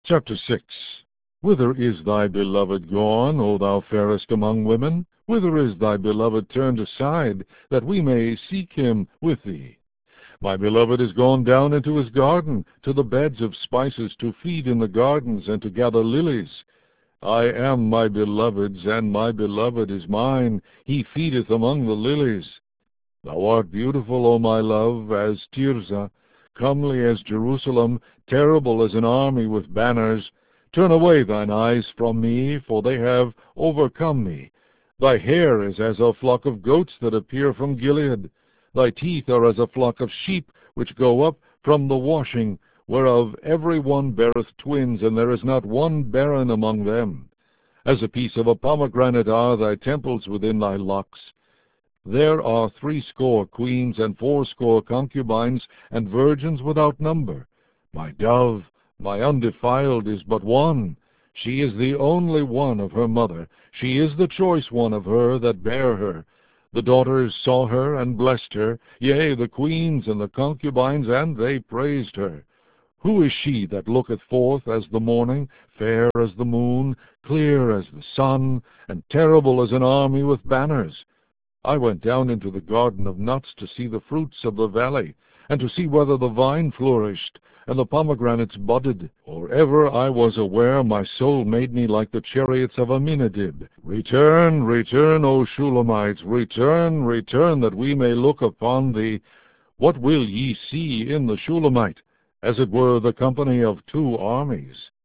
Chapter 6. Whither is thy beloved gone, O thou fairest among women? Whither is thy beloved turned aside, that we may seek him with thee? My beloved is gone down into his garden, to the beds of spices, to feed in the gardens, and to gather lilies. I am my beloved's, and my beloved is mine. He feedeth among the lilies. Thou art beautiful, O my love, as Tirzah, comely as Jerusalem, terrible as an army with banners. Turn away thine eyes from me, for they have overcome me. Thy hair is as a flock of goats that appear from Gilead. Thy teeth are as a flock of sheep which go up from the washing, whereof every one beareth twins, and there is not one barren among them. As a piece of a pomegranate are thy temples within thy locks. There are 80 queens, and 80 concubines, and virgins without number. My dove, my undefiled, is but one. She is the only one of her mother. She is the choice one of her that bare her. The daughters saw her, and blessed her, yea, the queens and the concubines, and they praised her. Who is she that looketh forth as the morning, fair as the moon, clear as the sun, and terrible as an army with banners? I went down into the garden of nuts to see the fruits of the valley, and to see whether the vine flourished, and the pomegranates budded. Or ever I was aware, my soul made me like the chariots of Aminadab. Return, return, O Shulamites, return, return, that we may look upon thee. What will ye see in the Shulamite? As it were the company of 2 armies.